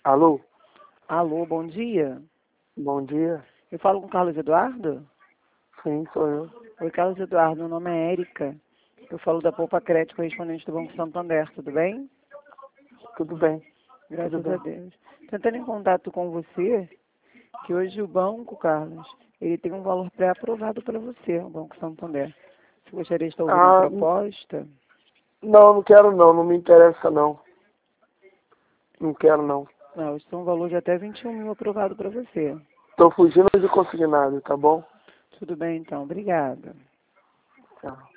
Alô? Alô, bom dia. Bom dia. Eu falo com o Carlos Eduardo? Sim, sou eu. Oi, Carlos Eduardo, meu nome é Érica. Eu falo da Poupa Crédito, correspondente do Banco Santander, tudo bem? Tudo bem. Tudo Graças a bem. Deus. Tentando em contato com você, que hoje o banco, Carlos, ele tem um valor pré-aprovado para você, o Banco Santander. Você gostaria de estar ouvindo a Ah, proposta? não quero não. Não me interessa não. Não quero não. Não, hoje tem um valor de até 21 mil aprovado para você. Tô fugindo de consignado, tá bom? Tudo bem, então. Obrigada. Tchau.